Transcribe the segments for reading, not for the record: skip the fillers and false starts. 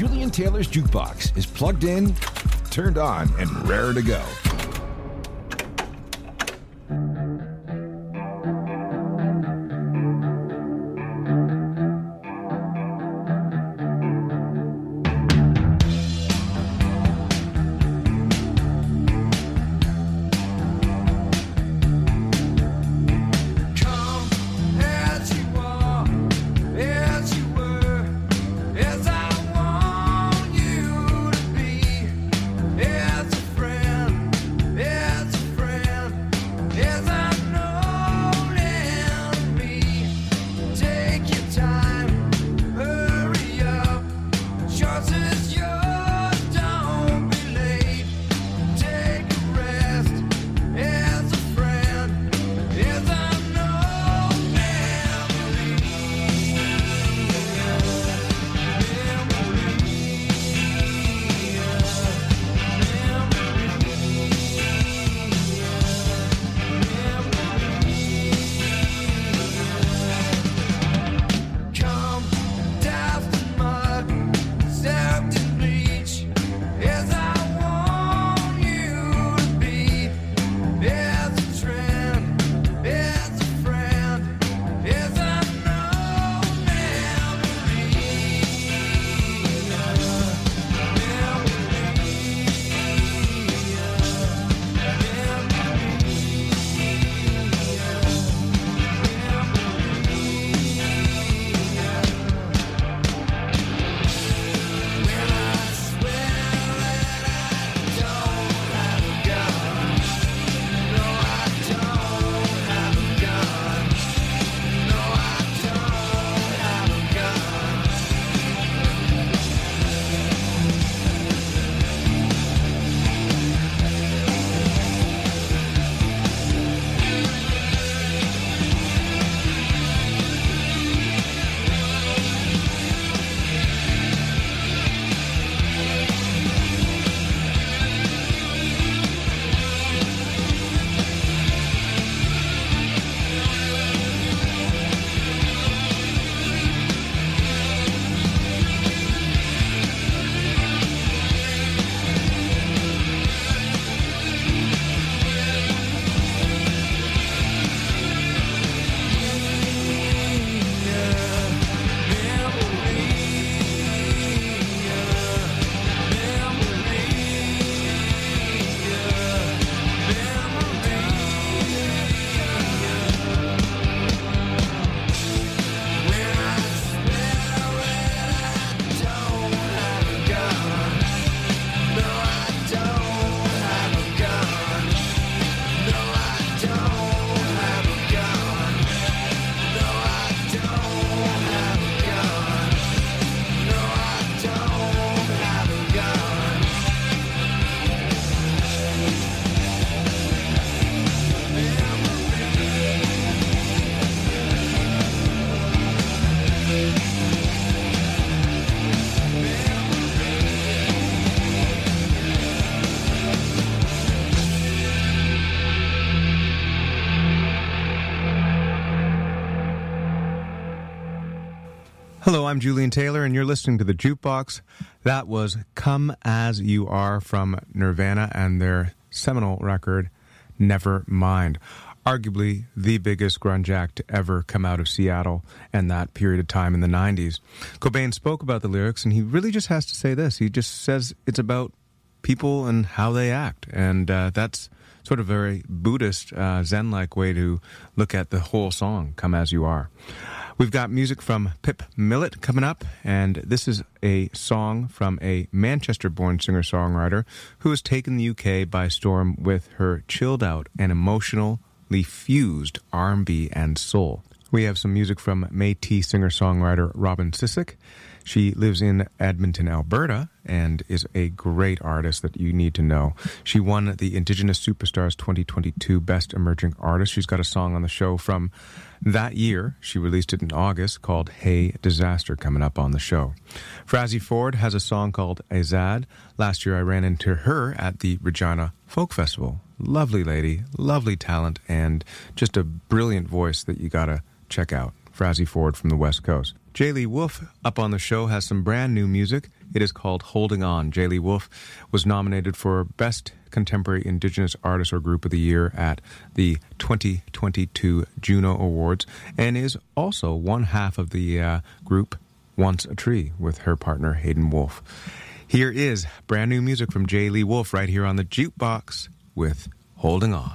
Julian Taylor's Jukebox is plugged in, turned on, and raring to go. Hello, I'm Julian Taylor, and you're listening to The Jukebox. That was Come As You Are from Nirvana and their seminal record, Nevermind. Arguably the biggest grunge act to ever come out of Seattle and that period of time in the 90s. Cobain spoke about the lyrics, and he really just has to say this. He just says it's about people and how they act, and that's sort of a very Buddhist, Zen-like way to look at the whole song, Come As You Are. We've got music from Pip Millett coming up, and this is a song from a Manchester-born singer-songwriter who has taken the UK by storm with her chilled-out and emotionally fused R&B and soul. We have some music from Métis singer-songwriter Robin Sissick. She lives in Edmonton, Alberta, and is a great artist that you need to know. She won the Indigenous Superstars 2022 Best Emerging Artist. She's got a song on the show from that year. She released it in August called Hey Disaster, coming up on the show. Frazzy Ford has a song called Azad. Last year I ran into her at the Regina Folk Festival. Lovely lady, lovely talent, and just a brilliant voice that you gotta check out. Frazzy Ford from the West Coast. J. Lee Wolf up on the show has some brand new music. It is called Holding On. J. Lee Wolf was nominated for Best Contemporary Indigenous Artist or Group of the Year at the 2022 Juno Awards and is also one half of the group Once a Tree with her partner Hayden Wolf. Here is brand new music from J. Lee Wolf right here on the Jukebox with Holding On.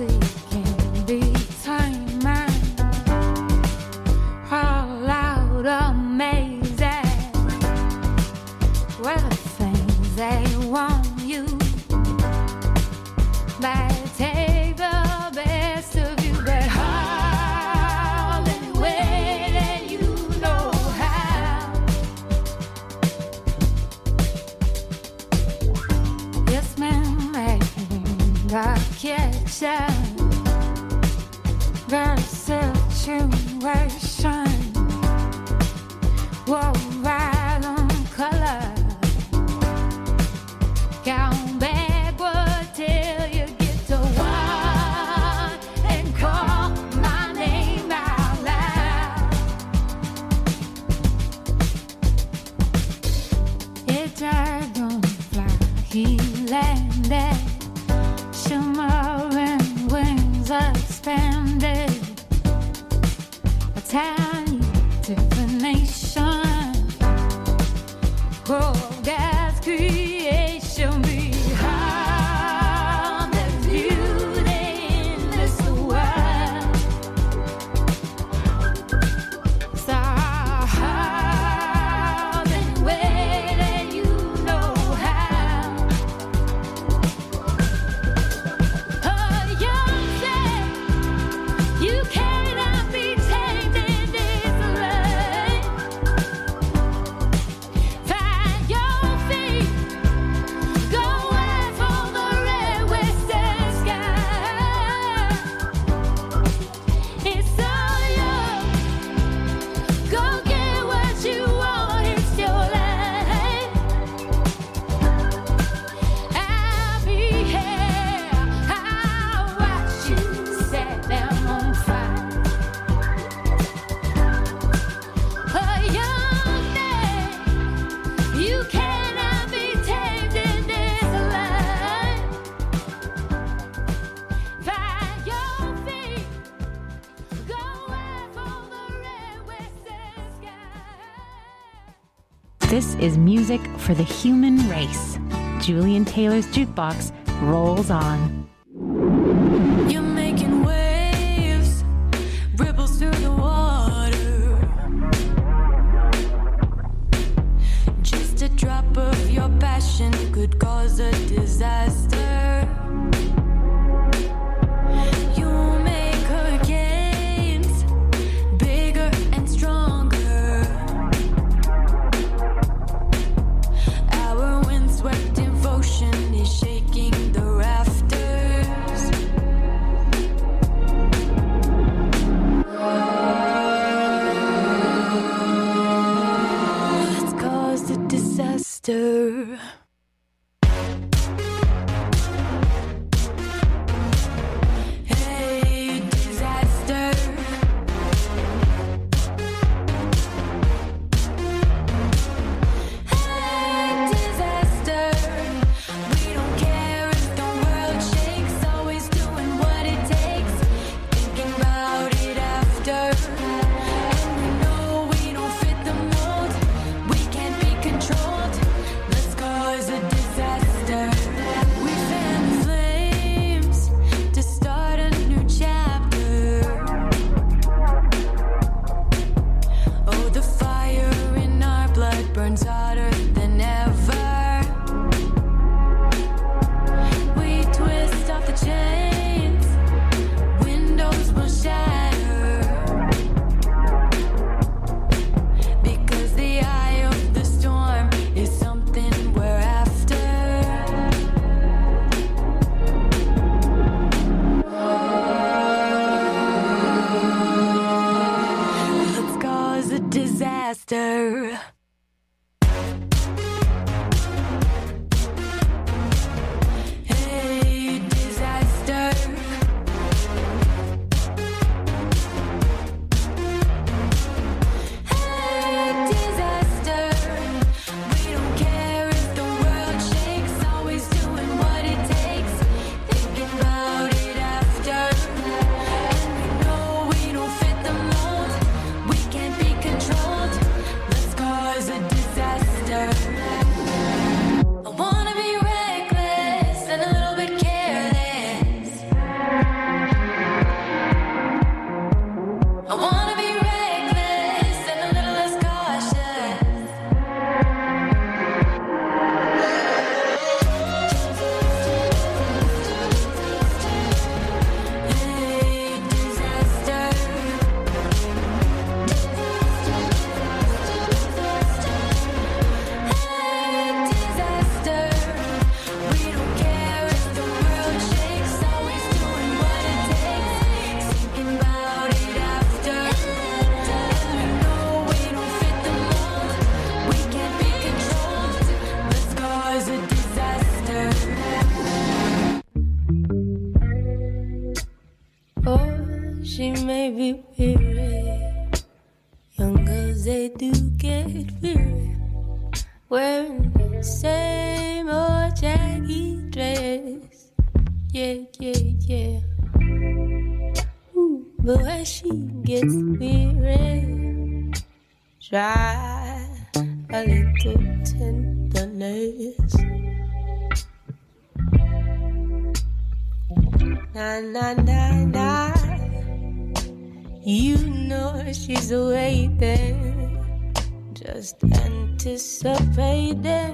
seeking between mine, all out amazing. Well, the things they want you, but take the best of you, but all in a way that you know how. Yes, ma'am, making a kitchen, very situation. Whoa, right on color. Count backward till you get to one and call my name out loud. It dragonfly, he landed, shimmering wings expanded. A tiny divination, oh, God's creation behind the beauty in this world. So hard and way that you know how. Oh, young thing, you cannot be tamed in this life. Find your feet, go out for the red western sky. It's all yours, go get what you want, it's your life. I'll be here, I'll watch you set them on fire. A young thing, you cannot be tamed in this life. Find your feet, go out for the red western sky. This is music for the human race. Julian Taylor's Jukebox rolls on. You're making waves, ripples through the water. Just a drop of your passion could cause a disaster. You make hurricanes bigger and stronger. Our windswept devotion is shaking the rafters. It's caused a disaster. she may be weary. Young girls, they do get weary, wearing the same old jaggy dress. Yeah, yeah, yeah. Ooh, but when she gets weary, try a little tenderness. Na na na na. You know she's waiting, just anticipating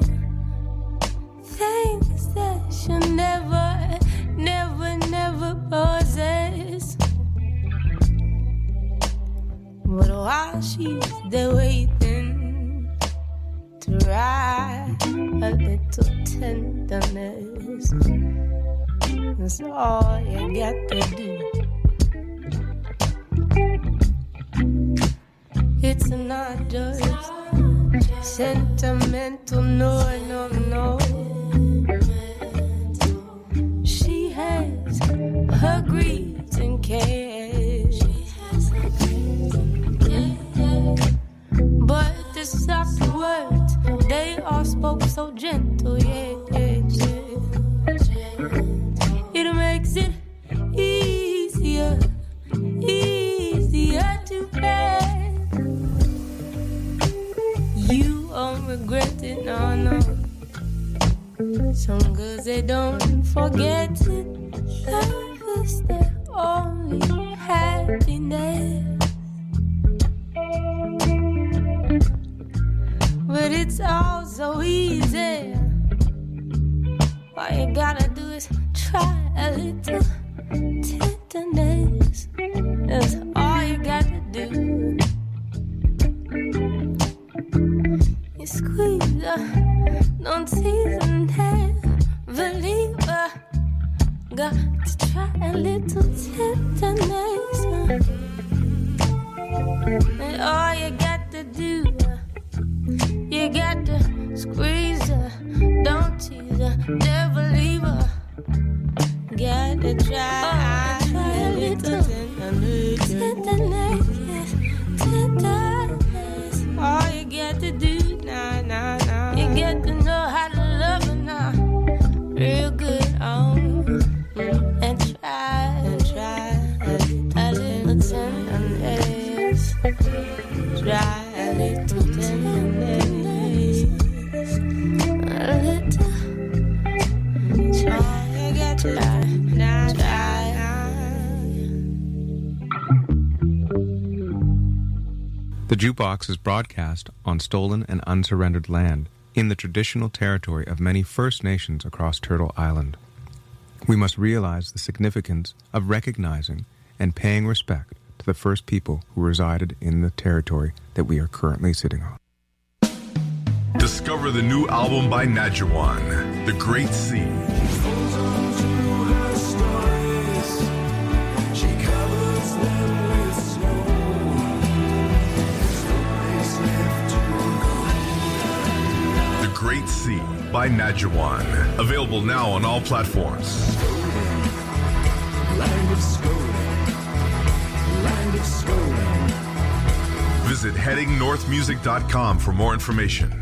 things that she'll never, never, never possess. But while she's there waiting, try a little tenderness. That's all you got to do. It's not just sentimental, no, no, no. She has her greeds and cares, but the soft words, they all spoke so gentle, yeah, yeah, yeah. It makes it easier, easier to bear. You won't regret it, no, no. Some girls, they don't forget it. Love is their only happiness. But it's all so easy. All you gotta do is try a little tenderness. That's all you gotta do. You squeeze her, don't tease and never leave her. Got to try a little tenderness. And all you got to do, you got to squeeze her, don't tease her, never leave her. Got to try a little tenderness, tenderness. All you got to do, nah, nah, nah. You got to know how to love her now, real good, and try a little tenderness. Try a little tenderness, a little. Try, you got to try. The Jukebox is broadcast on stolen and unsurrendered land in the traditional territory of many First Nations across Turtle Island. We must realize the significance of recognizing and paying respect to the first people who resided in the territory that we are currently sitting on. Discover the new album by Najuan, The Great Sea. The Great Sea by Najuan. Available now on all platforms. Land of Skoda. Land of Skoda. Visit headingnorthmusic.com for more information.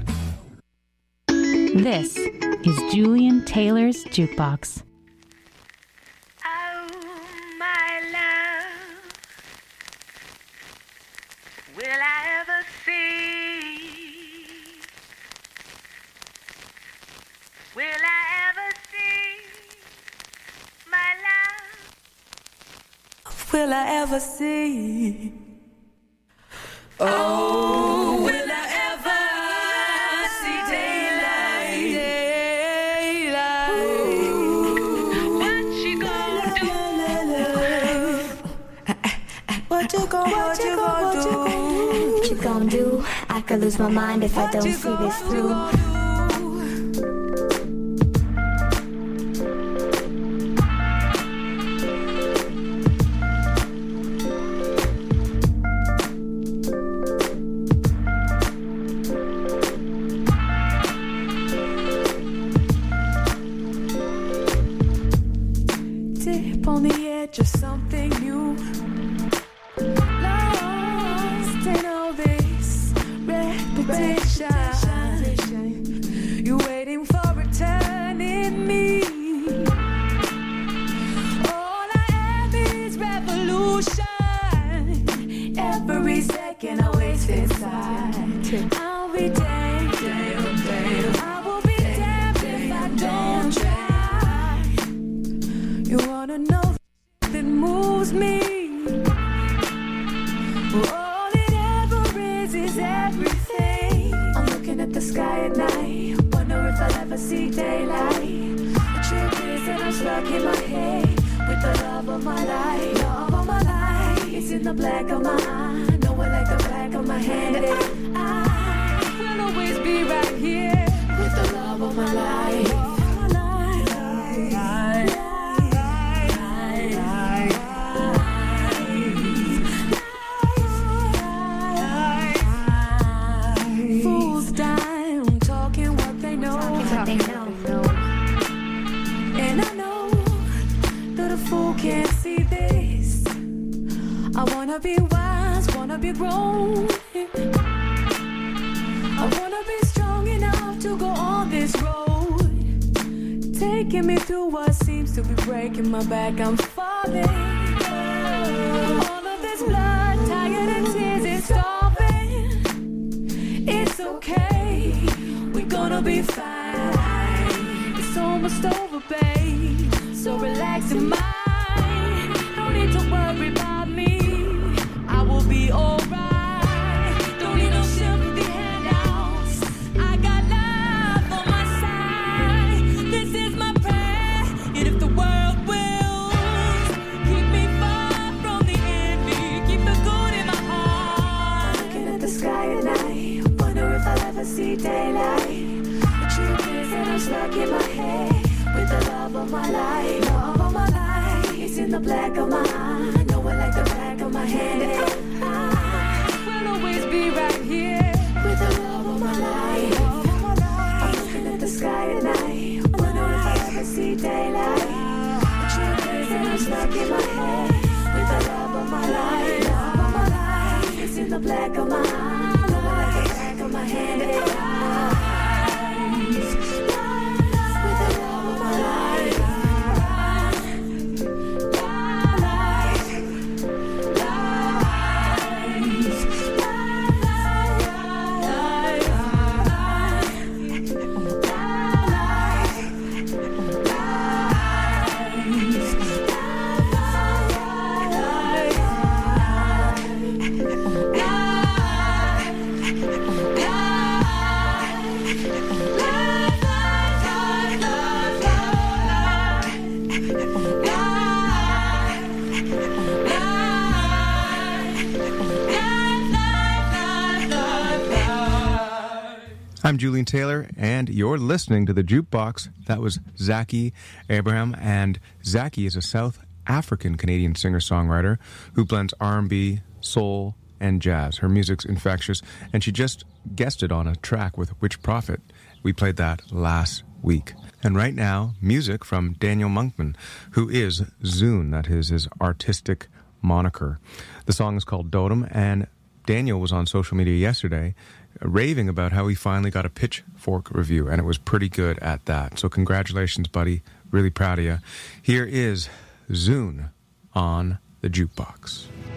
This is Julian Taylor's Jukebox. Oh, my love, will I ever see? Will I ever see my love? Will I ever see? Oh, will I ever see daylight? Daylight. What you gonna do? What you gonna do? What you gonna do? I could lose my mind if I don't see this through. fingertip on the edge of something new. Lost in all this repetition. You're waiting for a turn in me. All I am is revolution. Every second I waste inside. I'll be damned. I will be damned if I don't try. You wanna know that moves me? All it ever is everything. I'm looking at the sky at night, wonder if I'll ever see daylight. The truth is that I'm stuck in my head with the love of my life. Love of my life is in the black of my eye, know it like the back of my hand. And I will always be right here with the love of my life. Fools down, talking what they know. And I know that a fool can't see this. I wanna be wise, wanna be grown. I wanna be strong enough to go on this road, taking me through what seems to be breaking my back. I'm falling. All of this blood, tired and tears, it's starving. It's okay, we're gonna be fine. It's almost over, babe, so relax your mind. No need to worry about me, I will be alright. Don't need no sympathy handouts, I got love on my side. This is my prayer, and if the world wills, keep me far from the enemy, keep the good in my heart. Looking at the sky at night, wonder if I'll ever see daylight. The truth is that I'm stuck in my head with the love of my life. Love of my life is in the black of my eye, know it like the back of my hand. And I will always be right here with the love of my life. I'm looking at the sky at night, wonder if I'll ever see daylight. The truth is that I'm stuck in my head with the love of my life. Love of my life is in the black of my eye, know it like the back of my hand. And with the love of my life. I'm Julian Taylor, and you're listening to The Jukebox. That was Zaki Abraham, and Zaki is a South African-Canadian singer-songwriter who blends R&B, soul, and jazz. Her music's infectious, and she just guested on a track with Which Prophet. We played that last week. And right now, music from Daniel Monkman, who is Zune, that is his artistic moniker. The song is called Dotem, and Daniel was on social media yesterday raving about how he finally got a Pitchfork review, and it was pretty good at that. So congratulations, buddy. Really proud of you. Here is Zune on The Jukebox.